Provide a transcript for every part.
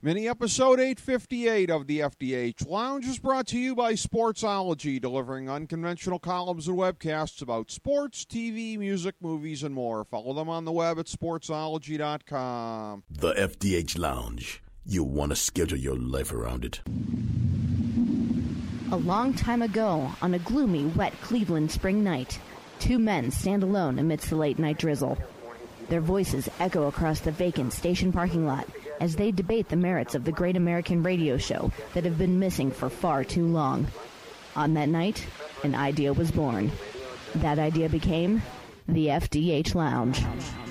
Mini episode 858 of the FDH Lounge is brought to you by Sportsology, delivering unconventional columns and webcasts about sports, TV, music, movies, and more. Follow them on the web at sportsology.com. The FDH Lounge. You'll want to schedule your life around it. A long time ago, on a gloomy, wet Cleveland spring night, two men stand alone amidst the late-night drizzle. Their voices echo across the vacant station parking lot as they debate the merits of the great American radio show that have been missing for far too long. On that night, an idea was born. That idea became the FDH Lounge.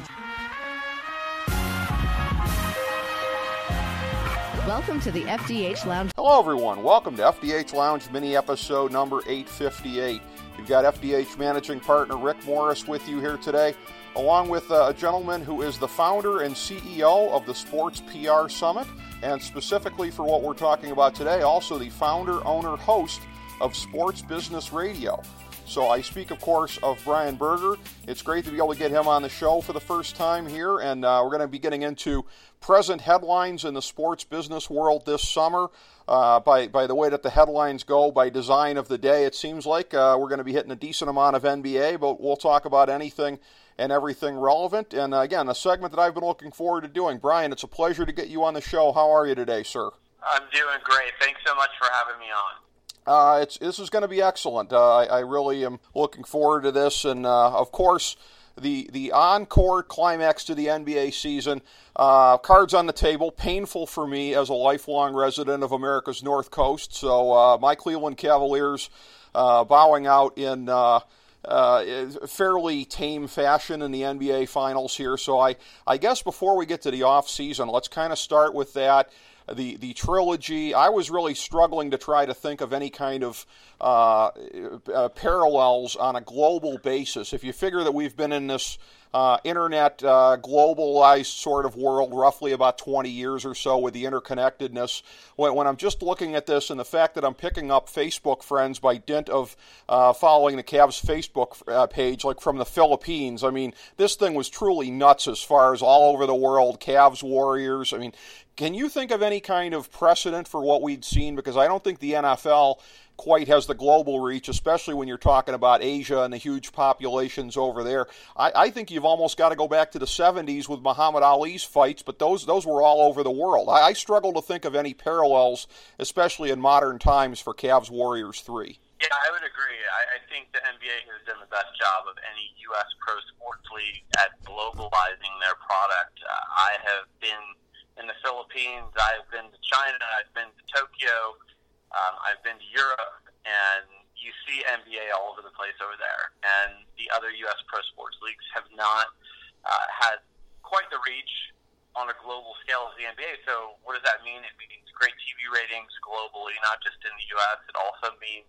Welcome to the FDH Lounge. Hello, everyone. Welcome to FDH Lounge mini episode number 858. You've got FDH managing partner Rick Morris with you here today, along with a gentleman who is the founder and CEO of the Sports PR Summit, and specifically for what we're talking about today, also the founder, owner, host of Sports Business Radio. So I speak, of course, of Brian Berger. It's great to be able to get him on the show for the first time here, and we're going to be getting into present headlines in the sports business world this summer. By the way that the headlines go, by design of the day, it seems like we're going to be hitting a decent amount of NBA, but we'll talk about anything and everything relevant. And again, a segment that I've been looking forward to doing. Brian, it's a pleasure to get you on the show. How are you today, sir? I'm doing great. Thanks so much for having me on. This is going to be excellent. I really am looking forward to this, and of course, the on-court climax to the NBA season. Cards on the table. Painful for me as a lifelong resident of America's North Coast. So my Cleveland Cavaliers bowing out in fairly tame fashion in the NBA Finals here. So I guess before we get to the off season, let's kind of start with that. The trilogy, I was really struggling to try to think of any kind of parallels on a global basis. If you figure that we've been in this internet globalized sort of world roughly about 20 years or so with the interconnectedness, when I'm just looking at this and the fact that I'm picking up Facebook friends by dint of following the Cavs Facebook page, like from the Philippines, I mean, this thing was truly nuts as far as all over the world, Cavs, Warriors. I mean, can you think of any kind of precedent for what we'd seen? Because I don't think the NFL quite has the global reach, especially when you're talking about Asia and the huge populations over there. I think you've almost got to go back to the 70s with Muhammad Ali's fights, but those were all over the world. I struggle to think of any parallels, especially in modern times, for Cavs Warriors 3. Yeah, I would agree. I think the NBA has done the best job of any U.S. pro sports league at globalizing their product. I have been in the Philippines, I've been to China, I've been to Tokyo, I've been to Europe, and you see NBA all over the place over there. And the other U.S. pro sports leagues have not had quite the reach on a global scale as the NBA. So what does that mean? It means great TV ratings globally, not just in the U.S. It also means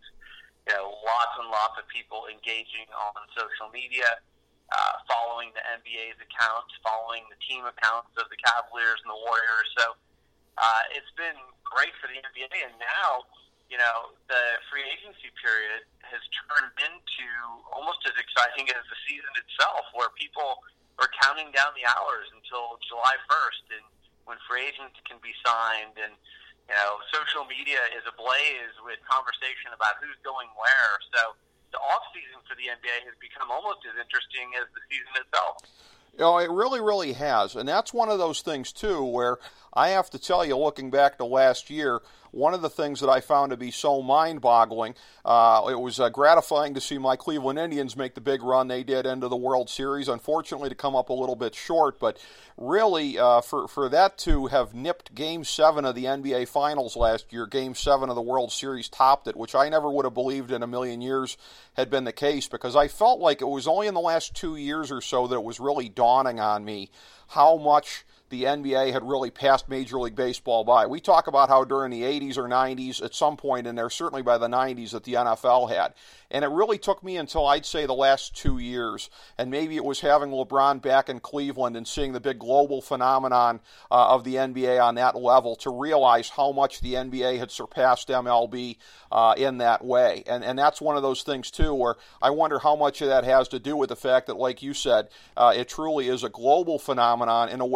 lots and lots of people engaging on social media, following the NBA's accounts, following the team accounts of the Cavaliers and the Warriors. So it's been great for the NBA. And now, the free agency period has turned into almost as exciting as the season itself, where people are counting down the hours until July 1st, and when free agents can be signed. And, social media is ablaze with conversation about who's going where. So the off-season for the NBA has become almost as interesting as the season itself. It really, really has. And that's one of those things, too, where I have to tell you, looking back to last year, one of the things that I found to be so mind-boggling, it was gratifying to see my Cleveland Indians make the big run they did into the World Series, unfortunately to come up a little bit short, but really for that to have nipped Game 7 of the NBA Finals last year, Game 7 of the World Series topped it, which I never would have believed in a million years had been the case, because I felt like it was only in the last 2 years or so that it was really dawning on me how much the NBA had really passed Major League Baseball by. We talk about how during the 80s or 90s, at some point in there, certainly by the 90s, that the NFL had. And it really took me until, I'd say, the last 2 years, and maybe it was having LeBron back in Cleveland and seeing the big global phenomenon of the NBA on that level, to realize how much the NBA had surpassed MLB in that way. And that's one of those things, too, where I wonder how much of that has to do with the fact that, like you said, it truly is a global phenomenon in a way where even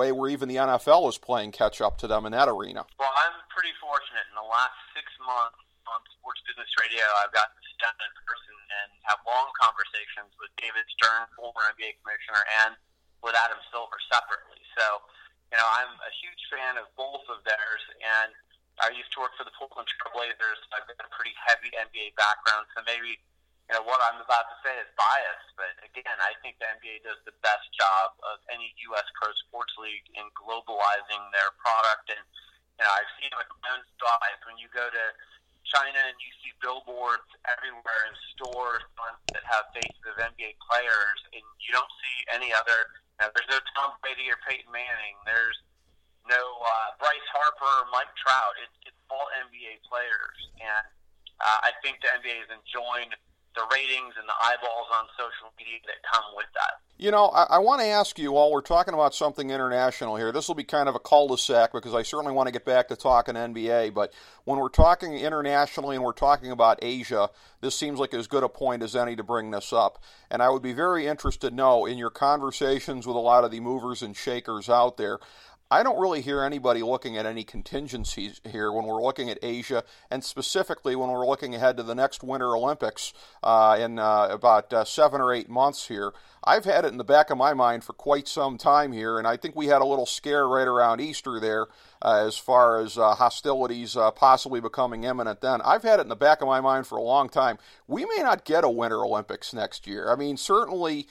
even the NFL is playing catch up to them in that arena. Well, I'm pretty fortunate. In the last 6 months on Sports Business Radio, I've gotten to sit down in person and have long conversations with David Stern, former NBA commissioner, and with Adam Silver separately. So, I'm a huge fan of both of theirs, and I used to work for the Portland Trail Blazers. I've got a pretty heavy NBA background, so maybe what I'm about to say is biased, but again, I think the NBA does the best job of any U.S. pro sports league in globalizing their product. And I've seen it with my own eyes. When you go to China and you see billboards everywhere in stores that have faces of NBA players, and you don't see any other. There's no Tom Brady or Peyton Manning. There's no Bryce Harper or Mike Trout. It's all NBA players, and I think the NBA is enjoying the ratings and the eyeballs on social media that come with that. I want to ask you, while we're talking about something international here, this will be kind of a cul-de-sac because I certainly want to get back to talking NBA, but when we're talking internationally and we're talking about Asia, this seems like as good a point as any to bring this up. And I would be very interested to know, in your conversations with a lot of the movers and shakers out there, I don't really hear anybody looking at any contingencies here when we're looking at Asia, and specifically when we're looking ahead to the next Winter Olympics in about 7 or 8 months here. I've had it in the back of my mind for quite some time here, and I think we had a little scare right around Easter there as far as hostilities possibly becoming imminent then. I've had it in the back of my mind for a long time. We may not get a Winter Olympics next year. I mean, certainly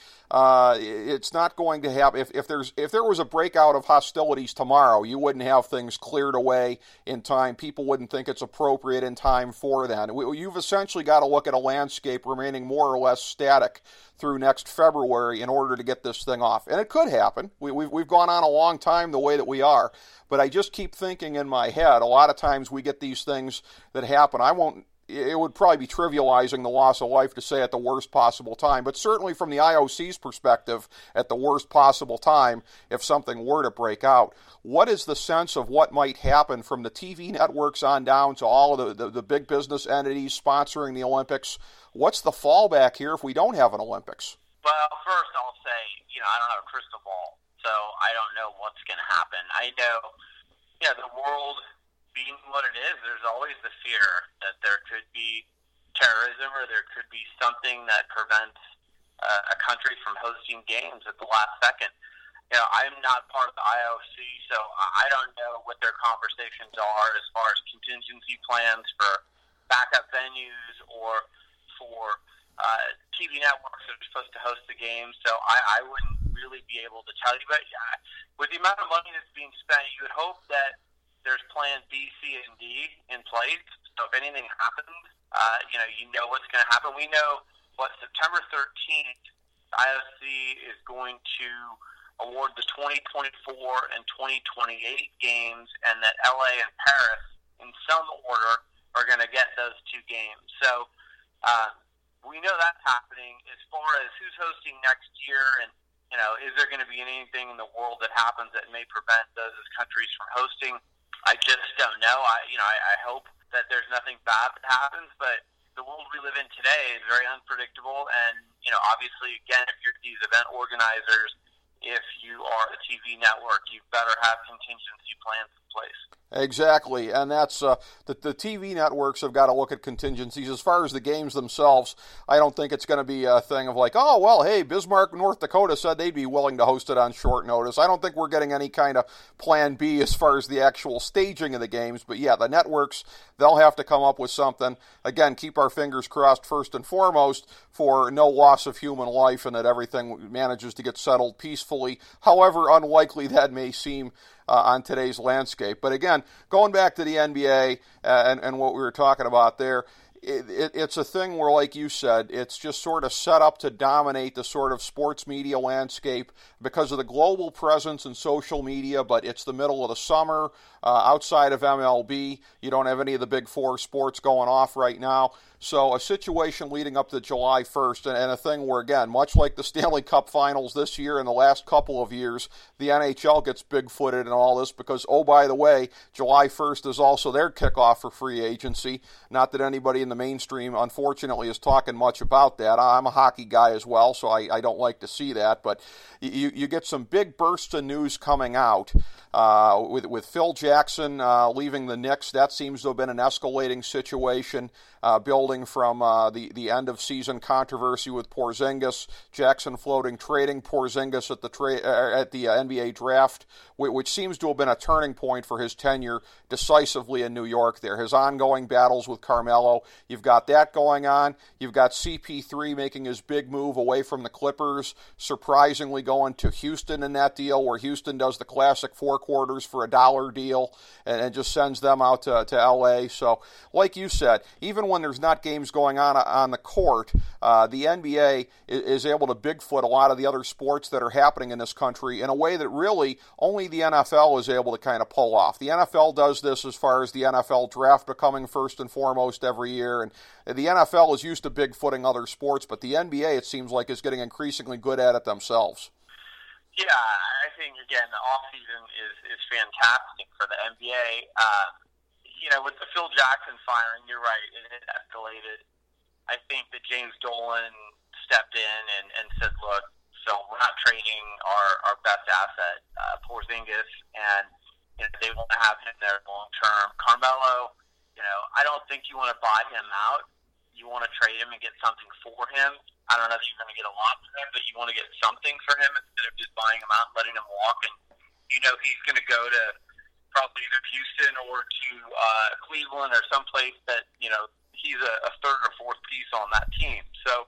it's not going to happen. If there was a breakout of hostilities tomorrow, you wouldn't have things cleared away in time. People wouldn't think it's appropriate in time for that. You've essentially got to look at a landscape remaining more or less static through next February in order to get this thing off. And it could happen. We've gone on a long time the way that we are. But I just keep thinking in my head, a lot of times we get these things that happen. It would probably be trivializing the loss of life to say at the worst possible time, but certainly from the IOC's perspective, at the worst possible time, if something were to break out. What is the sense of what might happen from the TV networks on down to all of the big business entities sponsoring the Olympics? What's the fallback here if we don't have an Olympics? Well, first I'll say, I don't have a crystal ball, so I don't know what's going to happen. I know, the world being what it is, there's always the fear that there could be terrorism or there could be something that prevents a country from hosting games at the last second. I'm not part of the IOC, so I don't know what their conversations are as far as contingency plans for backup venues or for TV networks that are supposed to host the games. So I wouldn't really be able to tell you. But with the amount of money that's being spent, you would hope that there's plan B, C, and D in place. So if anything happens, you know what's going to happen. We know September 13th, IOC is going to award the 2024 and 2028 games, and that LA and Paris, in some order, are going to get those two games. So we know that's happening. As far as who's hosting next year, and is there going to be anything in the world that happens that may prevent those countries from hosting? I just don't know. I hope that there's nothing bad that happens, but the world we live in today is very unpredictable. And, obviously, again, if you're these event organizers, if you are a TV network, you better have contingency plans in place. Exactly, and that's the TV networks have got to look at contingencies. As far as the games themselves, I don't think it's going to be a thing of like, oh, well, hey, Bismarck, North Dakota said they'd be willing to host it on short notice. I don't think we're getting any kind of plan B as far as the actual staging of the games. But yeah, the networks, they'll have to come up with something. Again, keep our fingers crossed first and foremost for no loss of human life and that everything manages to get settled peacefully, however unlikely that may seem on today's landscape. But again, going back to the NBA and what we were talking about there, it's a thing where, like you said, it's just sort of set up to dominate the sort of sports media landscape because of the global presence in social media, but it's the middle of the summer. Outside of MLB, you don't have any of the big four sports going off right now. So a situation leading up to July 1st, and a thing where, again, much like the Stanley Cup Finals this year and the last couple of years, the NHL gets big-footed and all this because, oh, by the way, July 1st is also their kickoff for free agency. Not that anybody in the mainstream, unfortunately, is talking much about that. I'm a hockey guy as well, so I don't like to see that. But you get some big bursts of news coming out. With Phil Jackson leaving the Knicks, that seems to have been an escalating situation, building from the end-of-season controversy with Porzingis, Jackson floating trading Porzingis at the NBA draft, which seems to have been a turning point for his tenure decisively in New York there. His ongoing battles with Carmelo, you've got that going on. You've got CP3 making his big move away from the Clippers, surprisingly going to Houston in that deal, where Houston does the classic 4 quarters for $1 deal and just sends them out to L.A. So, like you said, even when there's not games going on the court, the NBA is able to bigfoot a lot of the other sports that are happening in this country in a way that really only the NFL is able to kind of pull off. The NFL does this as far as the NFL draft becoming first and foremost every year, and the NFL is used to bigfooting other sports, but the NBA, it seems like, is getting increasingly good at it themselves. Yeah, I think, again, the offseason is fantastic for the NBA. With the Phil Jackson firing, you're right, it escalated. I think that James Dolan stepped in and said, look, Phil, we're not trading our best asset, Porzingis, and they want to have him there long term. Carmelo, I don't think you want to buy him out. You want to trade him and get something for him. I don't know if you're going to get a lot for him, but you want to get something for him instead of just buying him out and letting him walk. And he's going to go to probably either Houston or to Cleveland or someplace that he's a third or fourth piece on that team. So,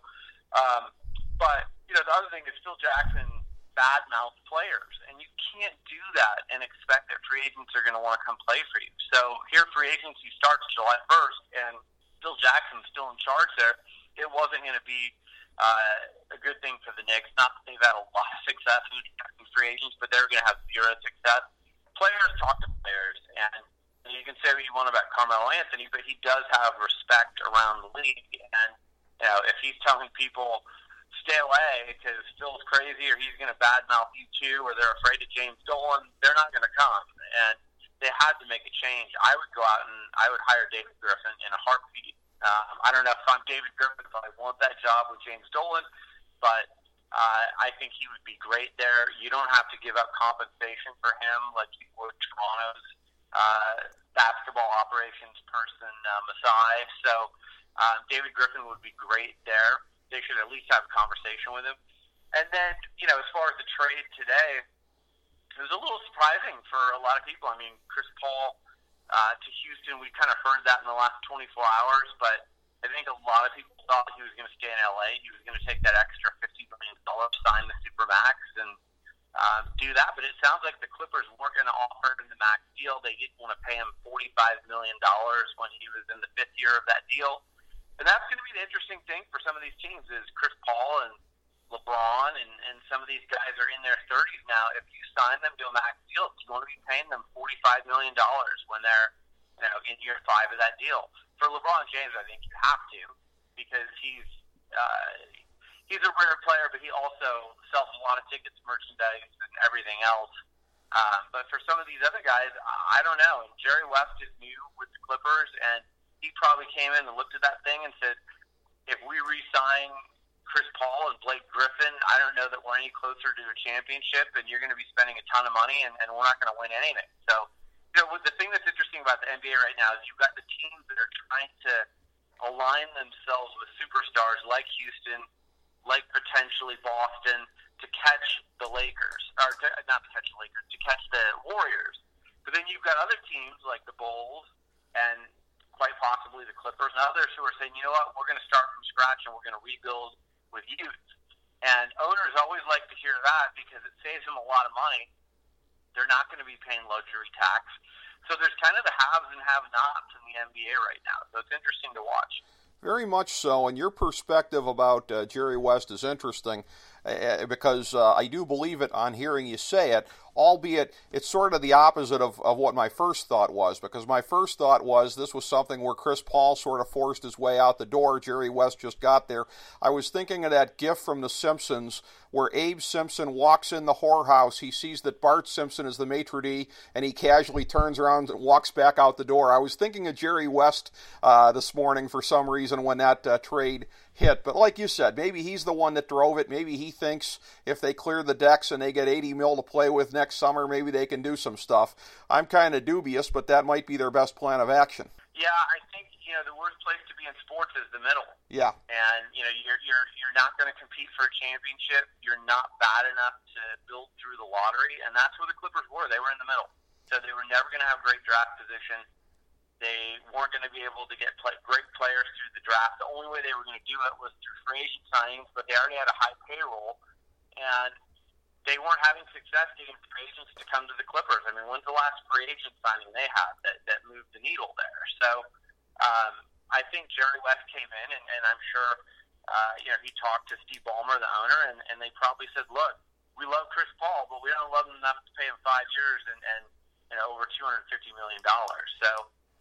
but the other thing is Phil Jackson badmouth players, and you can't do that and expect that free agents are going to want to come play for you. So here, free agency starts July 1st, and Phil Jackson's still in charge there. It wasn't going to be a good thing for the Knicks. Not that they've had a lot of success in free agents, but they're going to have zero success. Players talk to players, and you can say what you want about Carmelo Anthony, but he does have respect around the league. And if he's telling people stay away because Phil's crazy or he's going to badmouth you too, or they're afraid of James Dolan, they're not going to come. And they had to make a change. I would go out and I would hire David Griffin in a heartbeat. I don't know if I'm David Griffin if I want that job with James Dolan, but I think he would be great there. You don't have to give up compensation for him like you would Toronto's basketball operations person, Masai. So David Griffin would be great there. They should at least have a conversation with him. And then, as far as the trade today, it was a little surprising for a lot of people. I mean, Chris Paul to Houston, we kind of heard that in the last 24 hours, but I think a lot of people thought he was going to stay in L.A. He was going to take that extra $50 million, sign the Supermax, and do that. But it sounds like the Clippers weren't going to offer him the max deal. They didn't want to pay him $45 million when he was in the 5th year of that deal. And that's going to be the interesting thing for some of these teams is Chris Paul and LeBron and some of these guys are in their 30s now. If you sign them to a max deal, you want to be paying them $45 million when they're in year 5 of that deal. For LeBron James, I think you have to because he's a rare player, but he also sells a lot of tickets, merchandise, and everything else. But for some of these other guys, I don't know. And Jerry West is new with the Clippers, and he probably came in and looked at that thing and said, if we re-sign Chris Paul and Blake Griffin, I don't know that we're any closer to a championship, and you're going to be spending a ton of money, and we're not going to win anything. So, the thing that's interesting about the NBA right now is you've got the teams that are trying to align themselves with superstars like Houston, like potentially Boston, to catch the Lakers, or not to catch the Lakers, to catch the Warriors. But then you've got other teams like the Bulls and quite possibly the Clippers and others who are saying, you know what, we're going to start from scratch and we're going to rebuild with youth. And owners always like to hear that because it saves them a lot of money. They're not going to be paying luxury tax. So there's kind of the haves and have-nots in the NBA right now. So it's interesting to watch. Very much so, and your perspective about Jerry West is interesting because I do believe it on hearing you say it. albeit it's sort of the opposite of what my first thought was, because my first thought was this was something where Chris Paul sort of forced his way out the door. Jerry West just got there. I was thinking of that gif from The Simpsons where Abe Simpson walks in the whorehouse. He sees that Bart Simpson is the maitre d', and he casually turns around and walks back out the door. I was thinking of Jerry West this morning for some reason when that trade hit. But like you said, maybe he's the one that drove it. Maybe he thinks if they clear the decks and they get $80 million to play with next summer, maybe they can do some stuff. I'm kind of dubious, but that might be their best plan of action. Yeah, I think the worst place to be in sports is the middle. Yeah, and you're not going to compete for a championship. You're not bad enough to build through the lottery, and that's where the Clippers were. They were in the middle, so they were never going to have great draft position. They weren't going to be able to get great players through the draft. The only way they were going to do it was through free agent signings, but they already had a high payroll, and they weren't having success getting free agents to come to the Clippers. I mean, when's the last free agent signing they had that moved the needle there? So I think Jerry West came in, and I'm sure he talked to Steve Ballmer, the owner, and they probably said, look, we love Chris Paul, but we don't love him enough to pay him 5 years and over $250 million. So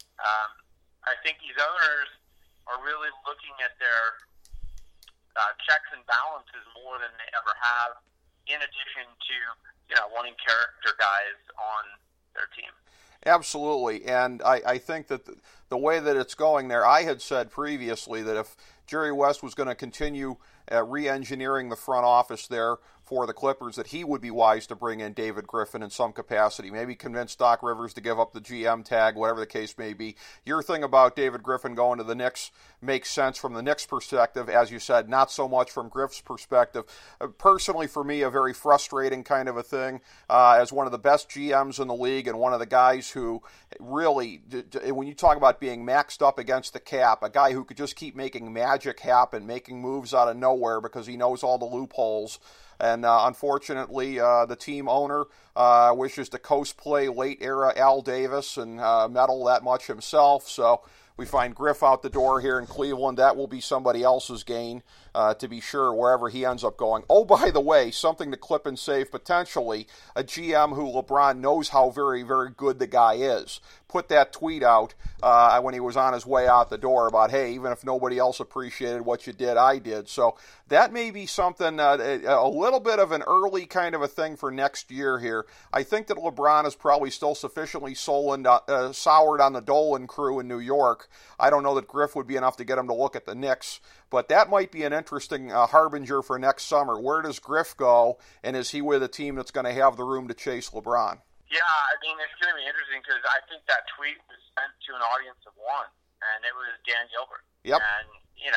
I think these owners are really looking at their checks and balances more than they ever have, in addition to wanting character guys on their team. Absolutely, and I think that the way that it's going there, I had said previously that if Jerry West was going to continue re-engineering the front office there for the Clippers, that he would be wise to bring in David Griffin in some capacity, maybe convince Doc Rivers to give up the GM tag, whatever the case may be. Your thing about David Griffin going to the Knicks makes sense from the Knicks' perspective, as you said, not so much from Griff's perspective. Personally, for me, a very frustrating kind of a thing, as one of the best GMs in the league and one of the guys who really, when you talk about being maxed up against the cap, a guy who could just keep making magic happen, making moves out of nowhere because he knows all the loopholes. And unfortunately, the team owner wishes to cosplay late-era Al Davis and meddle that much himself. So we find Griff out the door here in Cleveland. That will be somebody else's gain, to be sure, wherever he ends up going. Oh, by the way, something to clip and save potentially, a GM who LeBron knows how very, very good the guy is. Put that tweet out when he was on his way out the door about, hey, even if nobody else appreciated what you did, I did. So that may be something, a little bit of an early kind of a thing for next year here. I think that LeBron is probably still sufficiently soured on the Dolan crew in New York. I don't know that Griff would be enough to get him to look at the Knicks, but that might be an interesting harbinger for next summer. Where does Griff go, and is he with a team that's going to have the room to chase LeBron? Yeah, I mean, it's going to be interesting because I think that tweet was sent to an audience of one, and it was Dan Gilbert. Yep. And,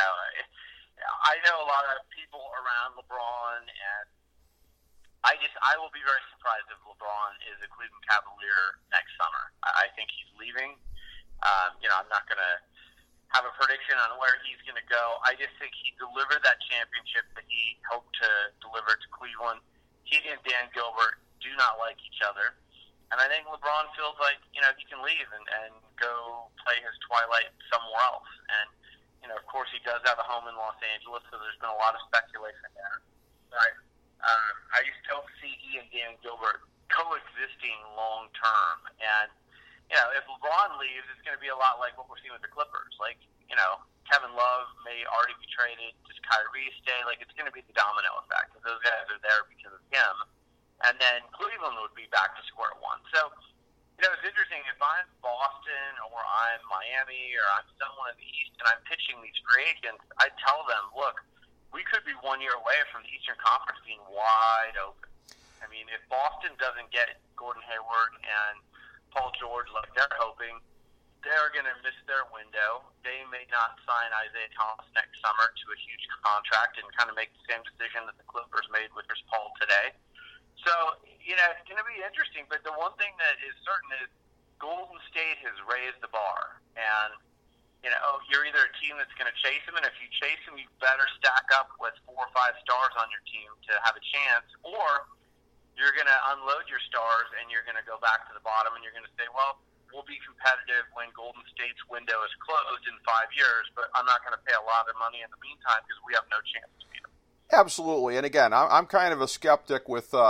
I know a lot of people around LeBron, and I will be very surprised if LeBron is a Cleveland Cavalier next summer. I think he's leaving. I'm not going to have a prediction on where he's going to go. I just think he delivered that championship that he hoped to deliver to Cleveland. He and Dan Gilbert do not like each other. And I think LeBron feels like, he can leave and go play his twilight somewhere else. And, of course, he does have a home in Los Angeles, so there's been a lot of speculation there. But I just don't see he and Dan Gilbert coexisting long term. And, if LeBron leaves, it's going to be a lot like what we're seeing with the Clippers. Like, Kevin Love may already be traded. Does Kyrie stay? Like, it's going to be the domino effect. If those guys are there because of him, and then Cleveland would be back to square one. So, it's interesting. If I'm Boston or I'm Miami or I'm someone in the East and I'm pitching these free agents, I tell them, look, we could be 1 year away from the Eastern Conference being wide open. I mean, if Boston doesn't get Gordon Hayward and Paul George like they're hoping, they're going to miss their window. They may not sign Isaiah Thomas next summer to a huge contract and kind of make the same decision that the Clippers made with Chris Paul today. So, it's going to be interesting, but the one thing that is certain is Golden State has raised the bar. And, you're either a team that's going to chase him, and if you chase him, you better stack up with 4 or 5 stars on your team to have a chance, or you're going to unload your stars and you're going to go back to the bottom and you're going to say, well, we'll be competitive when Golden State's window is closed in 5 years, but I'm not going to pay a lot of money in the meantime because we have no chance to beat them. Absolutely. And again, I'm kind of a skeptic with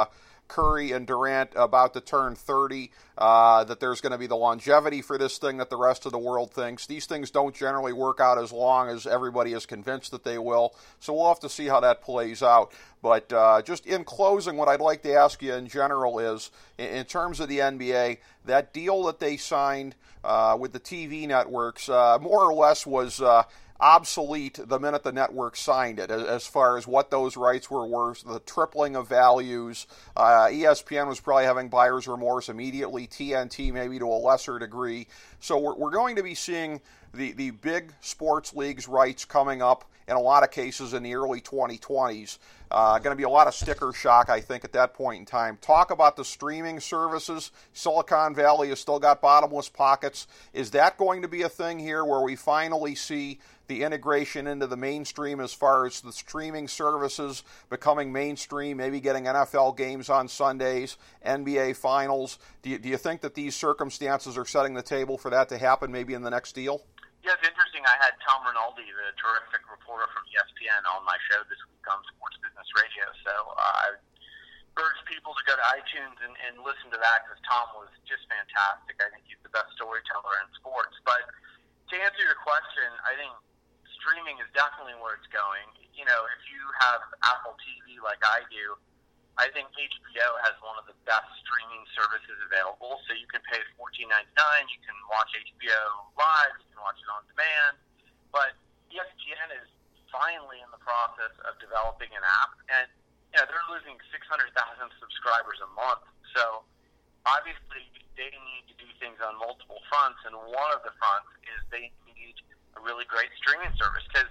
Curry and Durant about to turn 30, that there's going to be the longevity for this thing that the rest of the world thinks. These things don't generally work out as long as everybody is convinced that they will, so we'll have to see how that plays out. But just in closing, what I'd like to ask you in general is, in terms of the NBA, that deal that they signed with the TV networks more or less was obsolete the minute the network signed it, as far as what those rights were worth, the tripling of values. ESPN was probably having buyer's remorse immediately, TNT maybe to a lesser degree. So we're going to be seeing the big sports leagues' rights coming up in a lot of cases in the early 2020s. Going to be a lot of sticker shock, I think, at that point in time. Talk about the streaming services. Silicon Valley has still got bottomless pockets. Is that going to be a thing here where we finally see the integration into the mainstream as far as the streaming services becoming mainstream, maybe getting NFL games on Sundays, NBA finals? Do you think that these circumstances are setting the table for that to happen maybe in the next deal? Yeah, it's interesting. I had Tom Rinaldi, the terrific reporter from ESPN, on my show this week on Sports Business Radio. So I urge people to go to iTunes and listen to that, because Tom was just fantastic. I think he's the best storyteller in sports. But to answer your question, I think streaming is definitely where it's going. You know, if you have Apple TV like I do, I think HBO has one of the best streaming services available. So you can pay $14.99, you can watch HBO live, you can watch it on demand. But ESPN is finally in the process of developing an app, and they're losing 600,000 subscribers a month. So obviously they need to do things on multiple fronts, and one of the fronts is they need a really great streaming service, because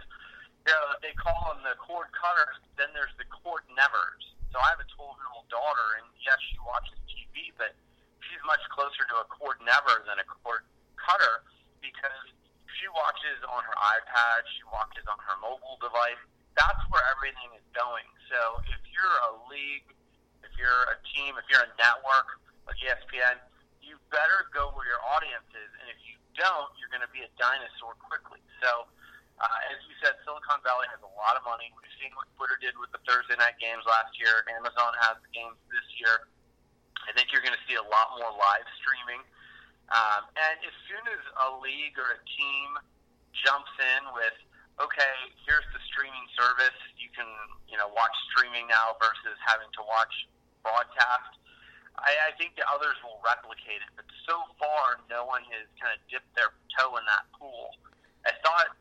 they call them the cord cutters, then there's the cord nevers. So I have a 12-year-old daughter, and yes, she watches TV, but she's much closer to a cord never than a cord cutter, because she watches on her iPad, she watches on her mobile device. That's where everything is going. So if you're a league, if you're a team, if you're a network like ESPN, you better go where your audience is, and if you don't, you're going to be a dinosaur quickly. So as you said, Silicon Valley has a lot of money. We've seen what Twitter did with the Thursday night games last year. Amazon has the games this year. I think you're going to see a lot more live streaming. And as soon as a league or a team jumps in with, okay, here's the streaming service, you can watch streaming now versus having to watch broadcast, I think the others will replicate it. But so far, no one has kind of dipped their toe in that pool. I thought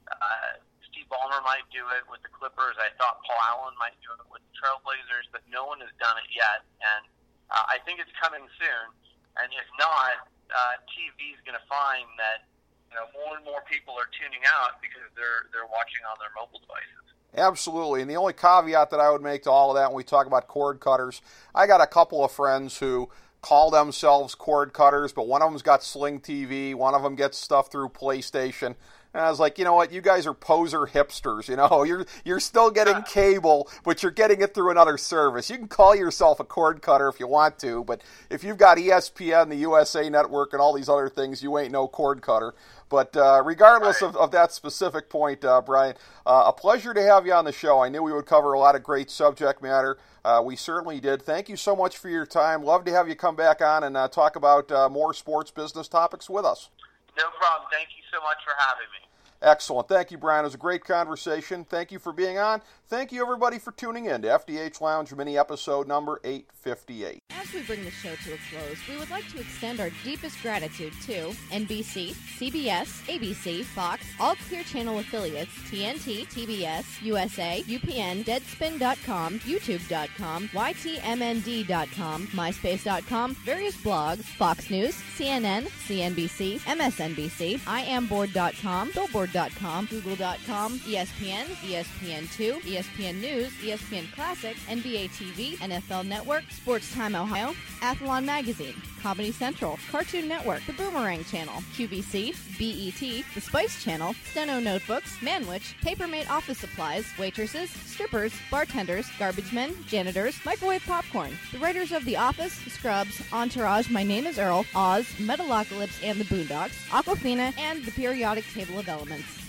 Steve Ballmer might do it with the Clippers. I thought Paul Allen might do it with the Trailblazers, but no one has done it yet. And I think it's coming soon. And if not, TV is going to find that more and more people are tuning out because they're watching on their mobile devices. Absolutely. And the only caveat that I would make to all of that when we talk about cord cutters, I got a couple of friends who call themselves cord cutters, but one of them's got Sling TV, one of them gets stuff through PlayStation. And I was like, you know what, you guys are poser hipsters, You're still getting cable, but you're getting it through another service. You can call yourself a cord cutter if you want to, but if you've got ESPN, the USA Network, and all these other things, you ain't no cord cutter. But regardless of that specific point, Brian, a pleasure to have you on the show. I knew we would cover a lot of great subject matter. We certainly did. Thank you so much for your time. Love to have you come back on and talk about more sports business topics with us. No problem. Thank you so much for having me. Excellent. Thank you, Brian. It was a great conversation. Thank you for being on. Thank you, everybody, for tuning in to FDH Lounge Mini Episode number 858. As we bring the show to a close, we would like to extend our deepest gratitude to NBC, CBS, ABC, Fox, all Clear Channel affiliates, TNT, TBS, USA, UPN, Deadspin.com, YouTube.com, YTMND.com, MySpace.com, various blogs, Fox News, CNN, CNBC, MSNBC, IamBoard.com, Billboard.com, Google.com, ESPN, ESPN2, ESPN News, ESPN Classic, NBA TV, NFL Network, Sports Time Ohio, Athlon Magazine, Comedy Central, Cartoon Network, The Boomerang Channel, QVC, BET, The Spice Channel, Steno Notebooks, Manwich, Papermate Office Supplies, waitresses, strippers, bartenders, garbage men, janitors, microwave popcorn, the writers of The Office, Scrubs, Entourage, My Name is Earl, Oz, Metalocalypse and the Boondocks, Aquafina, and the periodic table of elements.